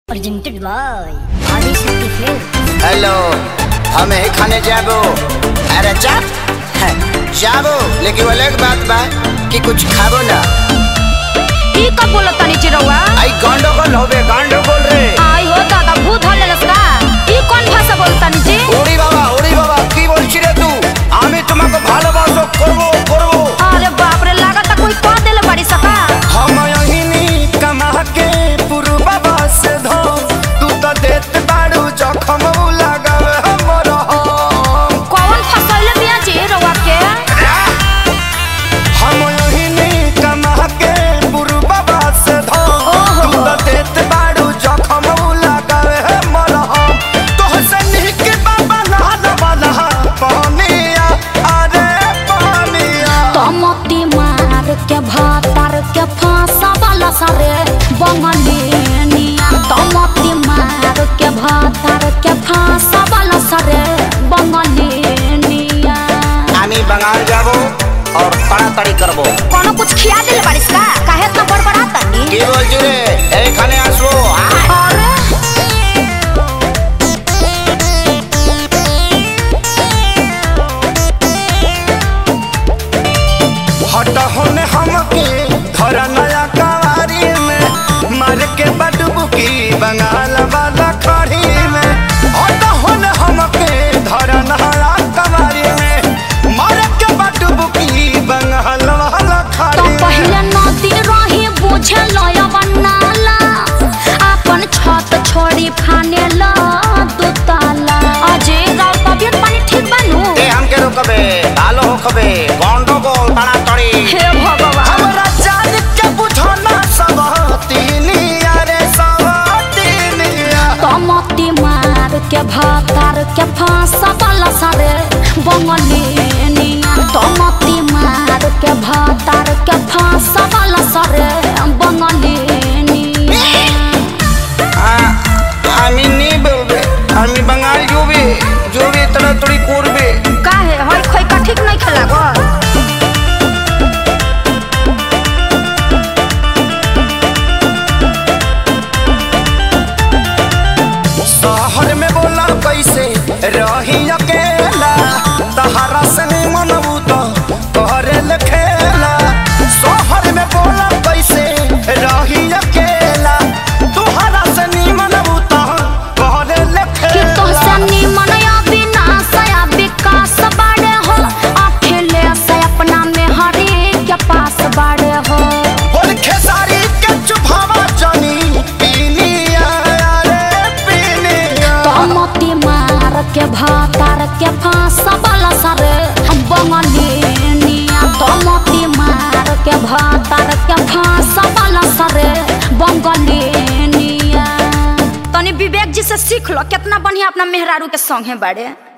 Presented by Adi Shakti Films। Hello, हम ही खाने जाबो। अरे जाबो, लेकिन वो अलग बात बा कि कुछ खाबो ना। ई कब बोलत तनी चिरौआ? आई गंडगोल होबे, गंडगोल रे। आई हो दादा भूत हलेलस का। ई कोन भाषा बोलतानी जी? ओड़ी बाबा की बोलছি रे तू? আমি তোমাকে ভালোবাসো করব। अरे बाप रे लागत कोई कह देले बड़ी सका। हम यहीनी कमा के पुरबा से धो तू तो देत बाड़ू जखम लगावे हमर हम। कौन फसैले बिया जी रौआ के? हम यहीनी कमा के पुरबा से धो तू तो देत बाड़ू जखम लगावे हमर हम। तोहसे निक बाबा नहा वाला पानिया, अरे पानिया। तमती मार के भातार के फांसा वाला सारे बंगलिनिया। तमती मार के भातार के फांसा वाला सारे बंगलिनिया। আমি বাঙাল যাবো और তাড়াতাড়ি করবো। कोनो कुछ खिया देले बारिश का? काहे इतना बड़बड़ाता नी? কি বলছি রে? এইখানে আসবো। अरे हट होने हमके धर नया कवारी में मार के बडबुकी बंगाल वाला खड़ी में। हट होने हमके धर नया कवारी में मार के बडबुकी बंगाल वाला तो खड़ी में। पहले नदी रही बुझे लया बनाला अपन छत छोड़ी फाने ला दू ताला। अजय राव तबियत पानी ठीक बनू? ए हमके रोकबे भालो होकबे गंडगोल ताड़ाताड़ी। हे भगवान हमरा जान के बुझो ना सब तीनिया रे सब तीनिया। तमती मार के भातार के फांसा वाला सारे बंगलिनिया। तमती मार के भातार के फांसा वाला सारे बंगलिनिया। আমি নি বলবে আমি বাঙালি জুবি তাড়াতাড়ি করবে। काहे हई खोई का ठीक नहीं खेला गो? शहर में बोला कैसे रही अकेला तहरा से मनबू तो करे खेला। शहर में बोला कैसे रही अकेला तुहरा से मनबू तो करे कि खेला। तोहसे निमन या विनाश या विकास बाड़े हो। अकेले से अपना में हरी के पास बाड़े हो। और खेसारी के चुभावा जानी पीनिया रे पीनिया। तमती मार के भातार के फांसा वाला सारे बंगलिनिया। तमती मार के भातार के फांसा वाला सारे बंगलिनिया। तनी विवेक जी से सीख लो कितना बढ़िया अपना मेहरारू के संगे बाड़े।